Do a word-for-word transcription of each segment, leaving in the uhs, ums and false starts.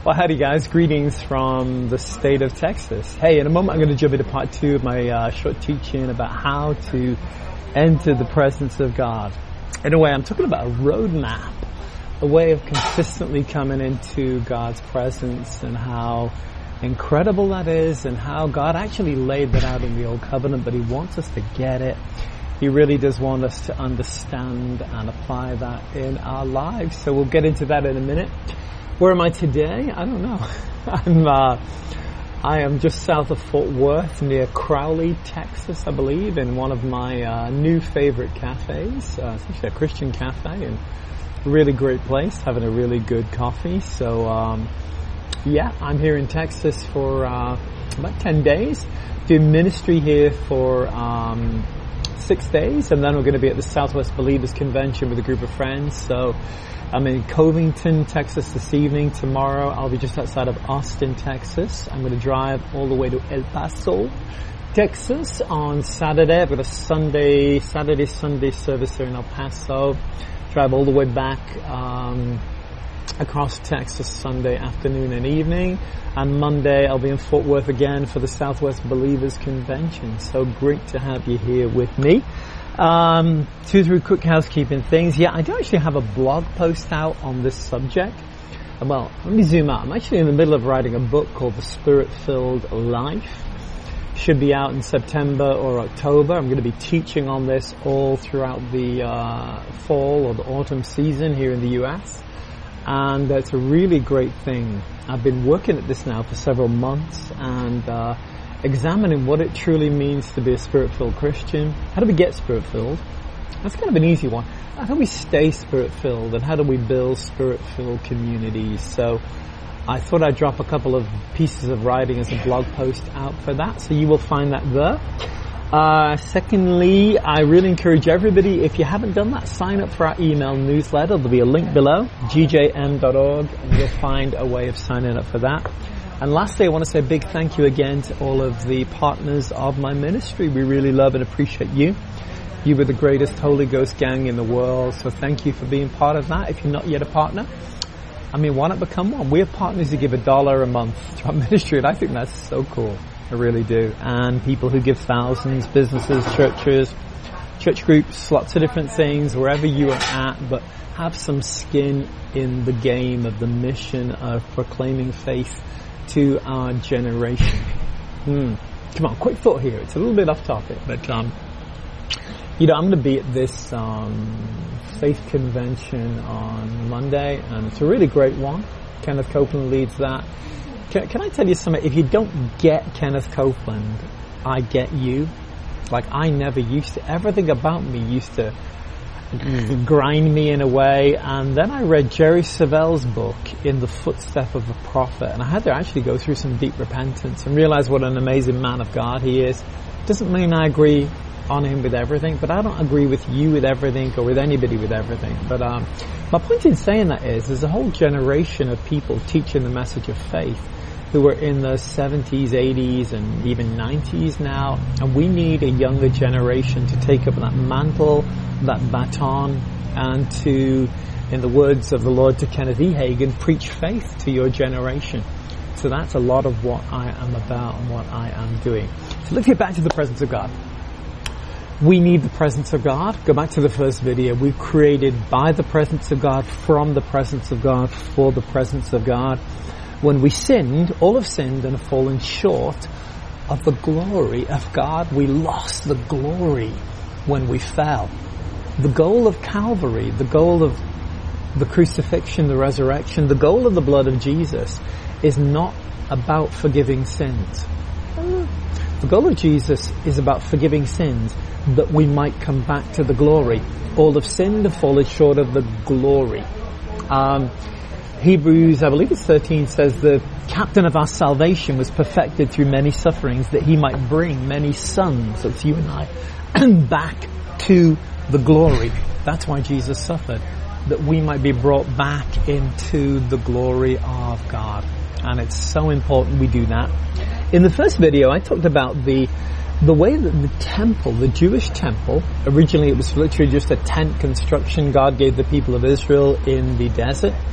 Well, howdy guys, greetings from the state of Texas. Hey, in a moment I'm going to jump into part two of my uh, short teaching about how to enter the presence of God. In a way, I'm talking about a roadmap, a way of consistently coming into God's presence and how incredible that is and how God actually laid that out in the Old Covenant, but He wants us to get it. He really does want us to understand and apply that in our lives. So we'll get into that in a minute. Where am I today? I don't know. I'm, uh, I am just south of Fort Worth near Crowley, Texas, I believe, in one of my uh, new favorite cafes. Uh, it's actually a Christian cafe and a really great place, having a really good coffee. So, um, yeah, I'm here in Texas for uh, about ten days, doing ministry here for um, six days, and then we're going to be at the Southwest Believers Convention with a group of friends. So I'm in Covington, Texas this evening. Tomorrow I'll be just outside of Austin, Texas. I'm going to drive all the way to El Paso, Texas on Saturday. I've got a Sunday, Saturday, Sunday service here in El Paso. Drive all the way back um, across Texas Sunday afternoon and evening. And Monday I'll be in Fort Worth again for the Southwest Believers Convention. So great to have you here with me. Um, two, three quick housekeeping things. Yeah, I do actually have a blog post out on this subject. Well, let me zoom out. I'm actually in the middle of writing a book called The Spirit-Filled Life. Should be out in September or October. I'm going to be teaching on this all throughout the uh, fall or the autumn season here in the U S. And it's a really great thing. I've been working at this now for several months and uh examining what it truly means to be a Spirit-filled Christian. How do we get Spirit-filled? That's kind of an easy one. How do we stay Spirit-filled, and how do we build Spirit-filled communities? So I thought I'd drop a couple of pieces of writing as a blog post out for that, so you will find that there. Uh, secondly, I really encourage everybody, if you haven't done that, sign up for our email newsletter. There'll be a link below, g j m dot org, and you'll find a way of signing up for that. And lastly, I want to say a big thank you again to all of the partners of my ministry. We really love and appreciate you. You were the greatest Holy Ghost gang in the world, so thank you for being part of that. If you're not yet a partner, I mean, why not become one? We have partners who give a dollar a month to our ministry, and I think that's so cool. I really do. And people who give thousands, businesses, churches, church groups, lots of different things, wherever you are at, but have some skin in the game of the mission of proclaiming faith to our generation. Hmm. Come on, quick thought here. It's a little bit off topic, but um, you know, I'm going to be at this um, faith convention on Monday, and it's a really great one. Kenneth Copeland leads that. Can, can I tell you something? If you don't get Kenneth Copeland, I get you. Like, I never used to. Everything about me used to grind me in a way, and then I read Jerry Savelle's book, In the Footstep of a Prophet, and I had to actually go through some deep repentance and realize what an amazing man of God he is. Doesn't mean I agree on him with everything, but I don't agree with you with everything or with anybody with everything. But um, my point in saying that is there's a whole generation of people teaching the message of faith who are in the seventies, eighties, and even nineties now, and we need a younger generation to take up that mantle, that baton, and to, in the words of the Lord to Kenneth E. Hagin, preach faith to your generation. So that's a lot of what I am about and what I am doing. So let's get back to the presence of God. We need the presence of God. Go back to the first video. We're created by the presence of God, from the presence of God, for the presence of God. When we sinned, all have sinned and have fallen short of the glory of God. We lost the glory when we fell. The goal of Calvary, the goal of the crucifixion, the resurrection, the goal of the blood of Jesus is not about forgiving sins. The goal of Jesus is about forgiving sins that we might come back to the glory. All have sinned and fallen short of the glory. Um, Hebrews, I believe it's thirteen, says the captain of our salvation was perfected through many sufferings that he might bring many sons, that's you and I, back to the glory. That's why Jesus suffered, that we might be brought back into the glory of God. And it's so important we do that. In the first video, I talked about the the way that the temple, the Jewish temple, originally it was literally just a tent construction God gave the people of Israel in the desert.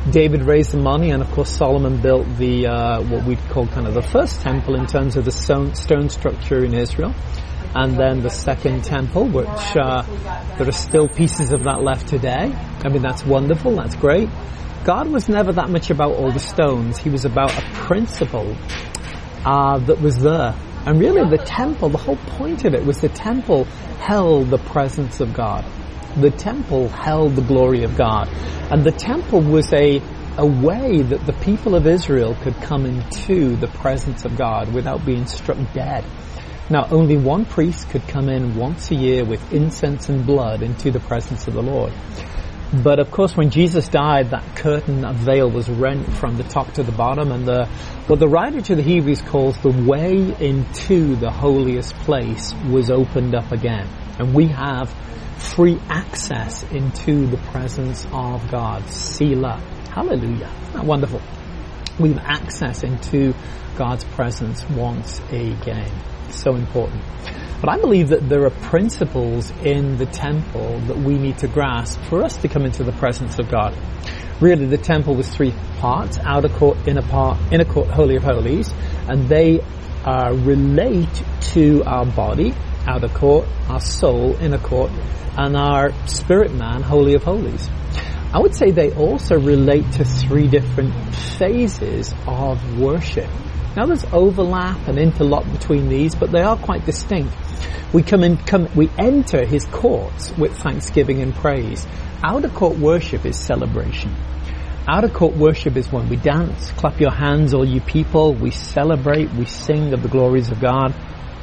David raised the money, and of course Solomon built the uh, what we'd call kind of the first temple in terms of the stone, stone structure in Israel, and then the second temple, which uh, there are still pieces of that left today. I mean, that's wonderful, that's great. God was never that much about all the stones. He was about a principle uh, that was there. And really the temple, the whole point of it was the temple held the presence of God. The temple held the glory of God. And the temple was a, a way that the people of Israel could come into the presence of God without being struck dead. Now, only one priest could come in once a year with incense and blood into the presence of the Lord. But of course, when Jesus died, that curtain, that veil was rent from the top to the bottom, and the what the writer to the Hebrews calls the way into the holiest place was opened up again. And we have free access into the presence of God. Selah. Hallelujah. Isn't that wonderful? We have access into God's presence once again. So important. But I believe that there are principles in the temple that we need to grasp for us to come into the presence of God. Really, the temple was three parts: outer court, inner part, inner court, holy of holies, and they uh, relate to our body, outer court, our soul, inner court, and our spirit man, holy of holies. I would say they also relate to three different phases of worship. Now there's overlap and interlock between these, but they are quite distinct. We come in, come, we enter his courts with thanksgiving and praise. Outer court worship is celebration. Outer court worship is when we dance, clap your hands, all you people. We celebrate, we sing of the glories of God.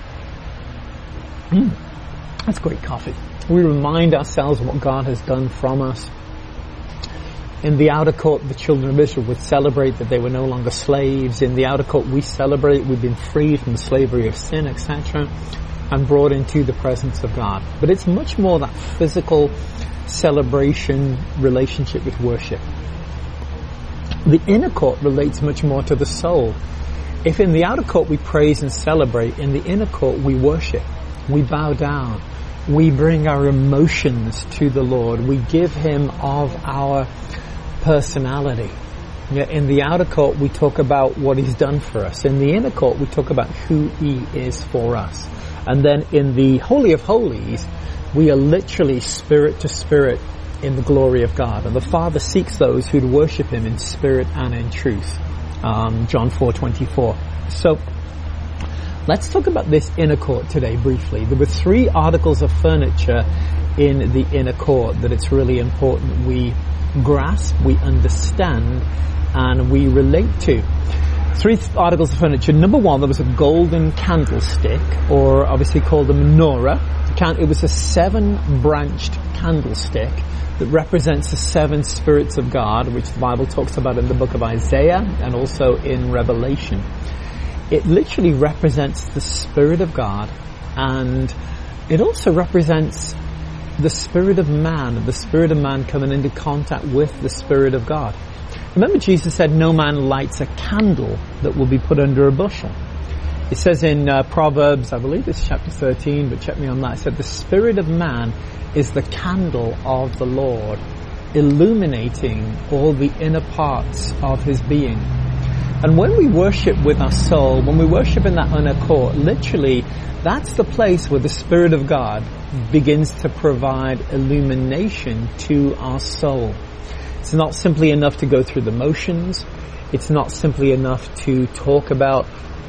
Mm, that's great coffee. We remind ourselves what God has done from us. In the outer court, the children of Israel would celebrate that they were no longer slaves. In the outer court, we celebrate we've been freed from the slavery of sin, et cetera, and brought into the presence of God. But it's much more that physical celebration relationship with worship. The inner court relates much more to the soul. If in the outer court we praise and celebrate, in the inner court we worship. We bow down. We bring our emotions to the Lord. We give Him of our personality. In the outer court we talk about what He's done for us. In the inner court we talk about who He is for us. And then in the Holy of Holies we are literally spirit to spirit in the glory of God. And the Father seeks those who worship Him in spirit and in truth. Um, John four twenty-four. So let's talk about this inner court today briefly. There were three articles of furniture in the inner court that it's really important we grasp, we understand, and we relate to. Three articles of furniture. Number one, there was a golden candlestick, or obviously called a menorah. It was a seven-branched candlestick that represents the seven spirits of God, which the Bible talks about in the book of Isaiah and also in Revelation. It literally represents the Spirit of God, and it also represents the Spirit of man, the Spirit of man coming into contact with the Spirit of God. Remember, Jesus said, no man lights a candle that will be put under a bushel. It says in uh, Proverbs, I believe it's chapter thirteen, but check me on that. It said, the Spirit of man is the candle of the Lord, illuminating all the inner parts of his being. And when we worship with our soul, when we worship in that inner court, literally, that's the place where the Spirit of God begins to provide illumination to our soul. It's not simply enough to go through the motions. It's not simply enough to talk about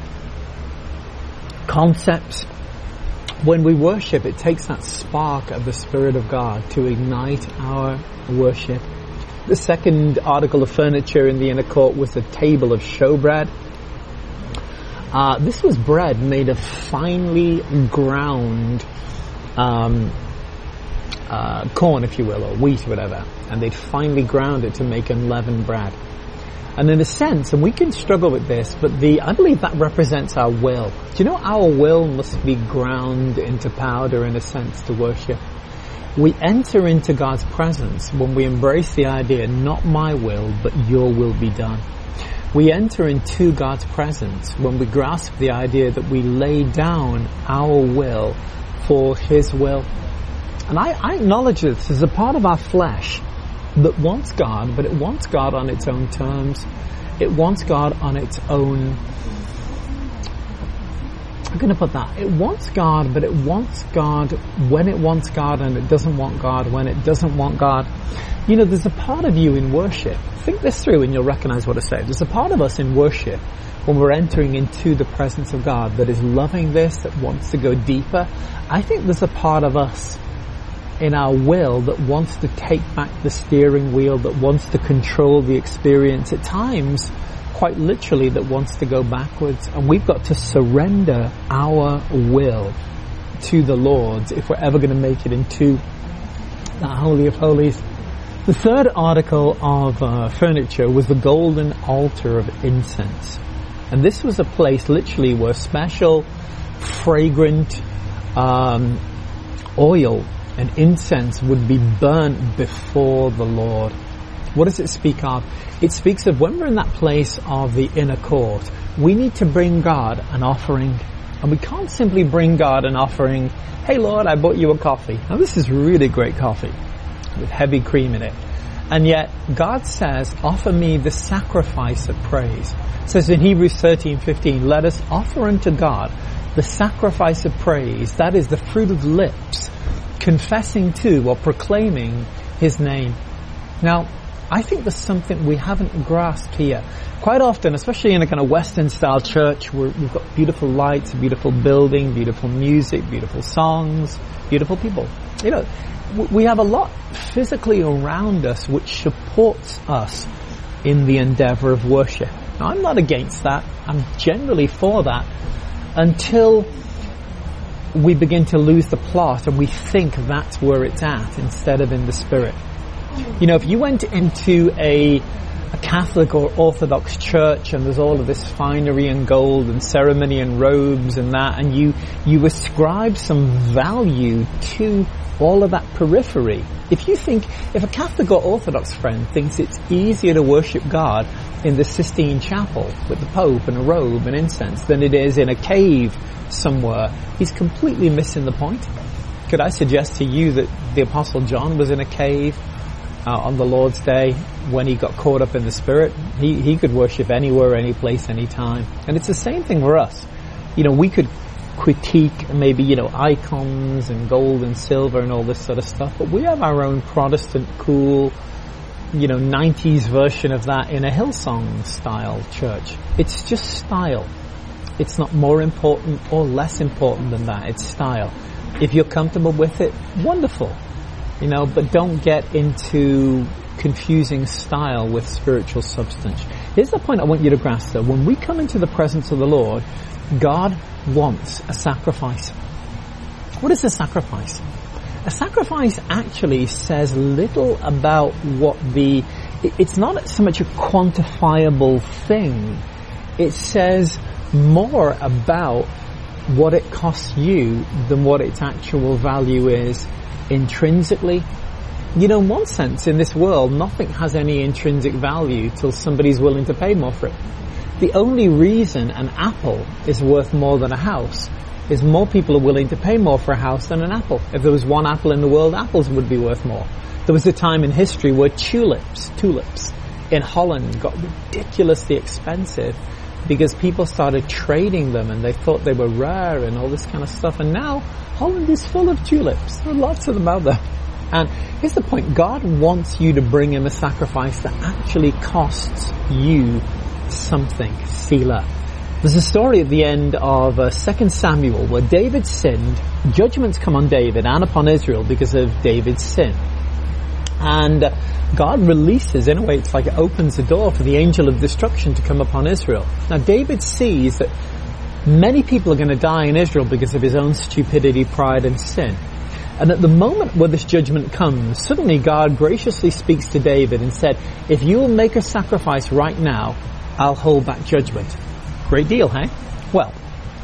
concepts. When we worship, it takes that spark of the Spirit of God to ignite our worship. The second article of furniture in the inner court was a table of showbread. Uh, this was bread made of finely ground um, uh, corn, if you will, or wheat, or whatever. And they'd finely ground it to make unleavened bread. And in a sense, and we can struggle with this, but the I believe that represents our will. Do you know our will must be ground into powder, in a sense, to worship? We enter into God's presence when we embrace the idea, not my will, but your will be done. We enter into God's presence when we grasp the idea that we lay down our will for His will. And I, I acknowledge this as a part of our flesh. that wants God, but it wants God on its own terms. It wants God on its own... I'm going to put that. It wants God, but it wants God when it wants God, and it doesn't want God when it doesn't want God. You know, there's a part of you in worship. Think this through and you'll recognize what I say. There's a part of us in worship when we're entering into the presence of God that is loving this, that wants to go deeper. I think there's a part of us in our will that wants to take back the steering wheel, that wants to control the experience at times, quite literally, that wants to go backwards. And we've got to surrender our will to the Lord's if we're ever going to make it into the Holy of Holies. The third article of uh, furniture was the golden altar of incense. And this was a place literally where special fragrant um, oil and incense would be burnt before the Lord. What does it speak of? It speaks of when we're in that place of the inner court, we need to bring God an offering. And we can't simply bring God an offering, hey Lord, I bought you a coffee. Now this is really great coffee with heavy cream in it. And yet God says, offer me the sacrifice of praise. It says in Hebrews thirteen fifteen, let us offer unto God the sacrifice of praise. That is the fruit of lips, confessing to or proclaiming His name. Now, I think there's something we haven't grasped here. Quite often, especially in a kind of Western style church, where we've got beautiful lights, a beautiful building, beautiful music, beautiful songs, beautiful people. You know, we have a lot physically around us which supports us in the endeavor of worship. Now, I'm not against that. I'm generally for that until we begin to lose the plot and we think that's where it's at instead of in the Spirit. You know, if you went into a, a Catholic or Orthodox church and there's all of this finery and gold and ceremony and robes and that, and you, you ascribe some value to all of that periphery. If you think, if a Catholic or Orthodox friend thinks it's easier to worship God in the Sistine Chapel with the Pope and a robe and incense than it is in a cave somewhere, he's completely missing the point. Could I suggest to you that the Apostle John was in a cave Uh, on the Lord's Day when he got caught up in the Spirit? He, he could worship anywhere, any place, any time. And it's the same thing for us. You know, we could critique maybe, you know, icons and gold and silver and all this sort of stuff, but we have our own Protestant cool, you know, nineties version of that in a Hillsong style church. It's just style. It's not more important or less important than that. It's style. If you're comfortable with it, wonderful. You know, but don't get into confusing style with spiritual substance. Here's the point I want you to grasp though. When we come into the presence of the Lord, God wants a sacrifice. What is a sacrifice? A sacrifice actually says little about what the... It's not so much a quantifiable thing. It says more about what it costs you than what its actual value is intrinsically. You know, in one sense, in this world, nothing has any intrinsic value till somebody's willing to pay more for it. The only reason an apple is worth more than a house is more people are willing to pay more for a house than an apple. If there was one apple in the world, apples would be worth more. There was a time in history where tulips, tulips in Holland got ridiculously expensive because people started trading them and they thought they were rare and all this kind of stuff. And now Holland is full of tulips. There are lots of them out there. And here's the point. God wants you to bring Him a sacrifice that actually costs you something. Selah. There's a story at the end of uh, Second Samuel where David sinned. Judgments come on David and upon Israel because of David's sin. And uh, God releases, in a way it's like it opens the door for the angel of destruction to come upon Israel. Now David sees that many people are going to die in Israel because of his own stupidity, pride and sin. And at the moment where this judgment comes, suddenly God graciously speaks to David and said, if you will make a sacrifice right now, I'll hold back judgment. Great deal, hey? Well,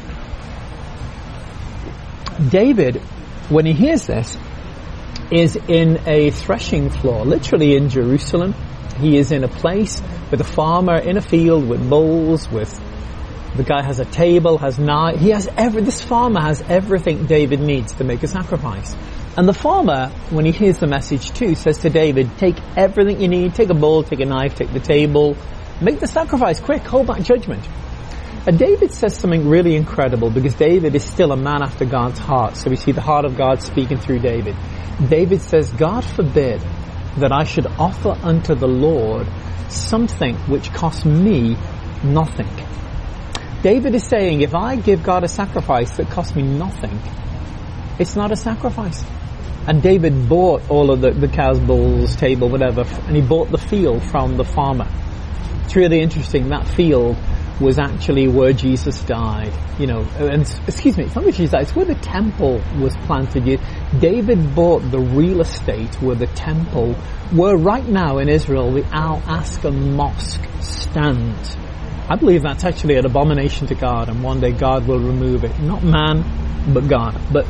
David, when he hears this, is in a threshing floor, literally in Jerusalem. He is in a place with a farmer in a field with bowls, with the guy has a table, has knife. He has every, this farmer has everything David needs to make a sacrifice. And the farmer, when he hears the message too, says to David, take everything you need, take a bowl, take a knife, take the table, make the sacrifice, quick, hold back judgment. And David says something really incredible, because David is still a man after God's heart. So we see the heart of God speaking through David. David says, God forbid that I should offer unto the Lord something which costs me nothing. David is saying, if I give God a sacrifice that costs me nothing, it's not a sacrifice. And David bought all of the, the cows, bulls, table, whatever, and he bought the field from the farmer. It's really interesting. That field was actually where Jesus died. You know, and excuse me, it's not where Jesus died, it's where the temple was planted. David bought the real estate where the temple, where right now in Israel the Al-Aqsa Mosque stands. I believe that's actually an abomination to God, and one day God will remove it. Not man, but God. But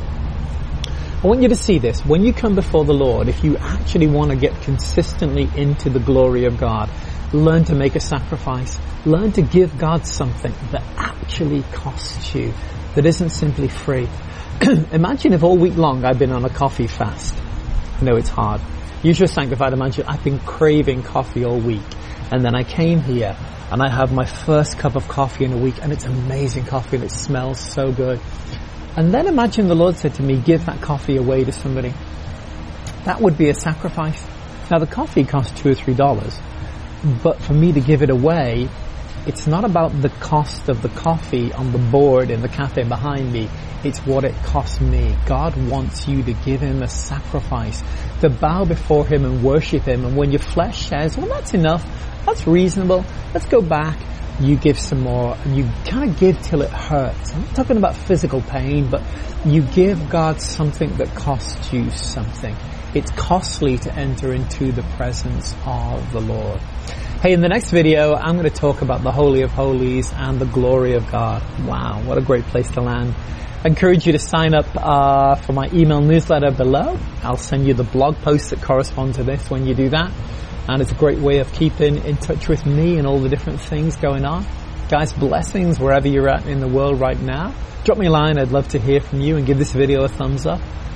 I want you to see this. When you come before the Lord, if you actually want to get consistently into the glory of God, learn to make a sacrifice. Learn to give God something that actually costs you, that isn't simply free. Imagine if all week long I've been on a coffee fast. I know it's hard. Use your sanctified imagine. I've been craving coffee all week. And then I came here and I have my first cup of coffee in a week, and it's amazing coffee and it smells so good. And then imagine the Lord said to me, give that coffee away to somebody. That would be a sacrifice. Now the coffee costs two or three dollars. But for me to give it away, it's not about the cost of the coffee on the board in the cafe behind me. It's what it costs me. God wants you to give Him a sacrifice, to bow before Him and worship Him. And when your flesh says, well, that's enough, that's reasonable, let's go back, you give some more, and you kind of give till it hurts. I'm not talking about physical pain, but you give God something that costs you something. It's costly to enter into the presence of the Lord. Hey, in the next video, I'm going to talk about the Holy of Holies and the glory of God. Wow, what a great place to land. I encourage you to sign up uh, for my email newsletter below. I'll send you the blog posts that correspond to this when you do that. And it's a great way of keeping in touch with me and all the different things going on. Guys, blessings wherever you're at in the world right now. Drop me a line. I'd love to hear from you, and give this video a thumbs up.